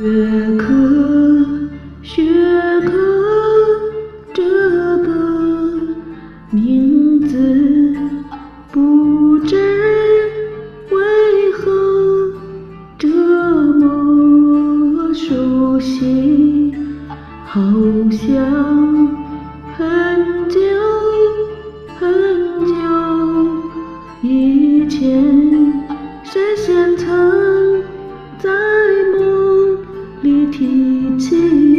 学科，学科，这个名字不知为何这么熟悉，好像很久很久以前，谁先曾在梦里提起。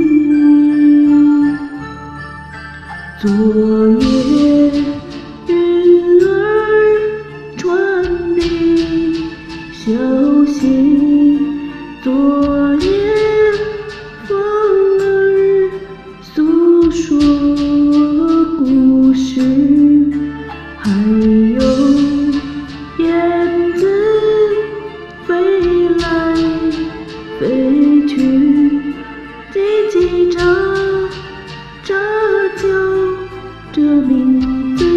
昨夜云儿传递消息，昨夜风儿诉说故事，还有燕子飞来飞去，叽叽喳喳叫这名字。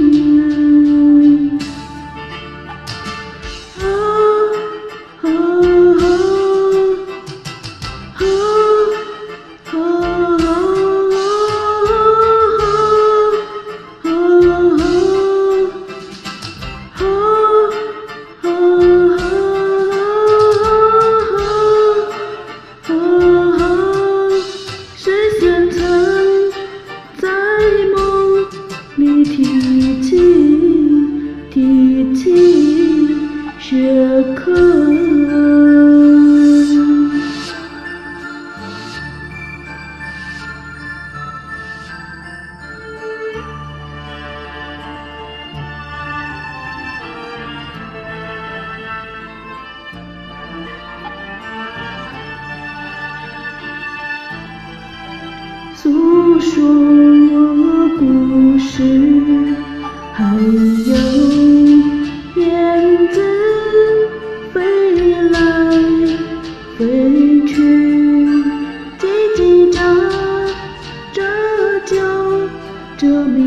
提起学科。诉说故事，还有燕子飞来飞去，叽叽喳喳叫这名